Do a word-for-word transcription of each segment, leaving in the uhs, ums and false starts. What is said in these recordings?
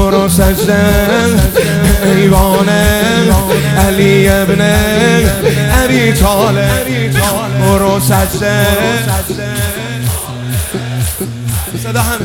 برو سجده ایوان علی ابن ابی طالب برو سجده صدا همه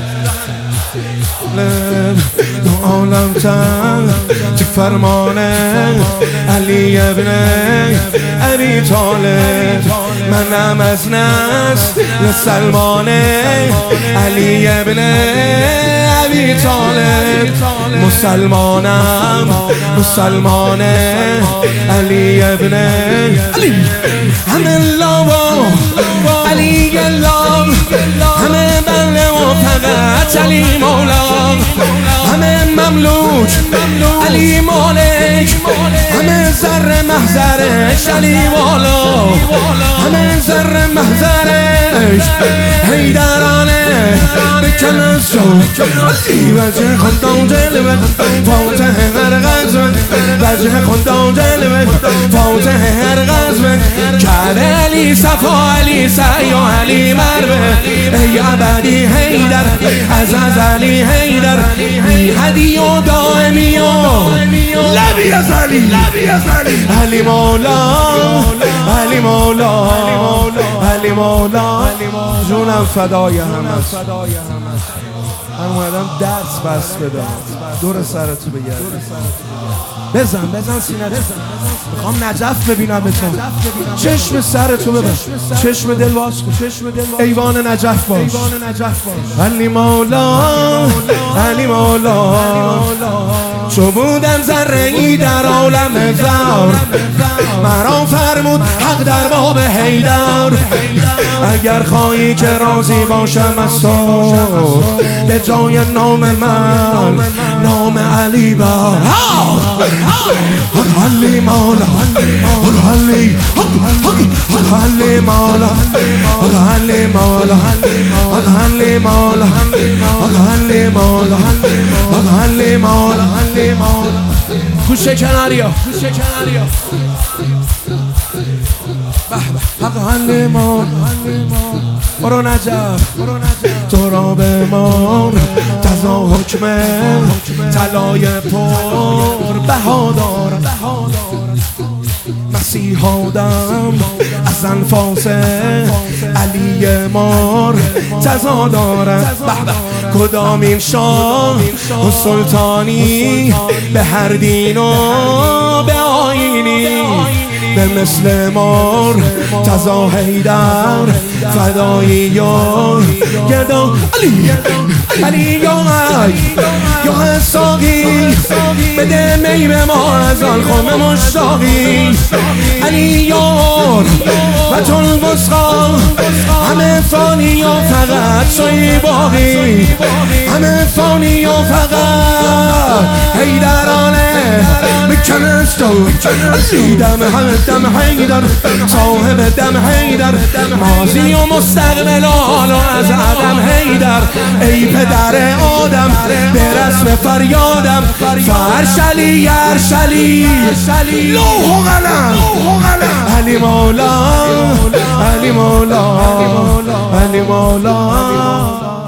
دو عالم تن تو فرمان علی ابن ابی طالب منم از نسل سلمان علی ابن ابی طالب مسلمانم مسلمان علی ابن علی همه لابا علی الله همه بله و فقط علی مولا همه مملوک علی مالک همه ذره محضرش علی والا همه ذره محضرش حیدرانه بکن از جو علی وجه خندان جلوه فاتح هر غزوه وجه خندان جلوه فاتح هر غزوه کرد علی صفا علی سعی و علی مروه ای ابدی حیدر از از علی حیدر بی هدی و دائمی و لبی از علی علی مولا علی مولا علی مولا جونم فدای هم است. من اومدم درس بس بدم دور سرتو بگرد بزن بزن سینه میخوام نجف ببینم بتون چشم سرتو ببین چشم دل باز کن ایوان نجف باش علی مولا علی مولا چو بودم ذره ای در عالم زار مرا فرمود حق در باب حیدر اگر خواهی که راضی باشم از تو به جای نام من نام علی بر علی مولا علی علی مولا علی مولا علی مولا علی مولا علی مولا علی مولا گوشه کناریا گوشه کناریا حق علی مولا برو نجف تو را بمان تزا حکم طلای پر بهادار مسیح آدم از انفاس علی مار تزا دارد کدامین شاه و سلطانی به هر دین و به آیینی به مثل مار تزا حیدر فدایی و گدا علی علی یا یا ساقی بده می به ما از آن خم مشتاقی علی یار و تل بسخا همه فانی و فقط توی باقی همه فانی و فقط حیدرانه میکن از تو علی دم همه دم حیدر صاحب دم حیدر ماضی و مستقبل حالا از عدم حیدر ای پدر آدم به رسم فریادم فرش علی عرش علی لوح و قلم علی مولا علی مولا علی مولا